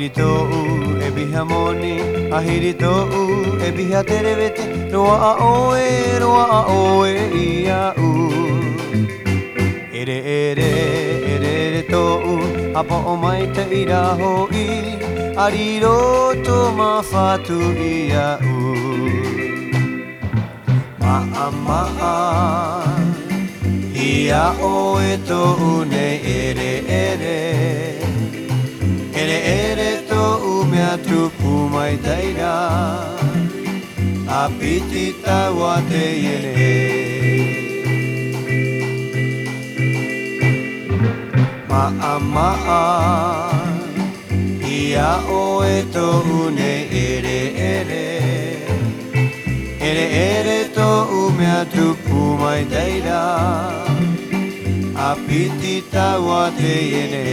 Ahirito ebi hamoni, ahirito ebi haterevete, roa oe ia u. Ere to apo o mai te ira hoi, ariro to mawhatu ia u. Maa ia oe to une ere to mea tupu mai taira, a piti taua te iene. Maa ia oe to une ere to mea tupu mai taira, a piti taua te iene.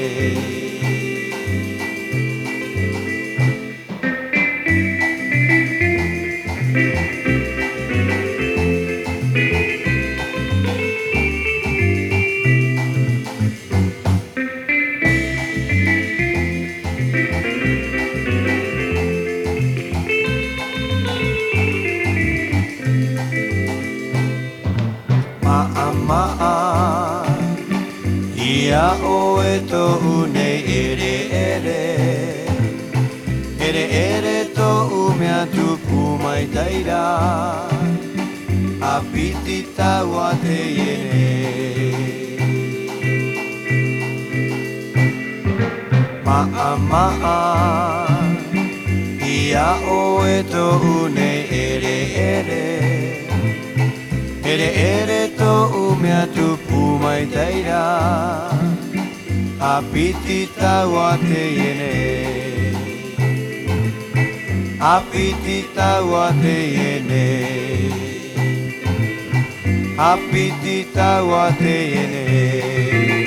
Maa ia oe to une ere to mea tupu mai taira, a piti taua te iene. Maa ia oe to une ere to mea tupu mai taira, a piti taua te iene. A piti taua te iene. A piti taua te iene.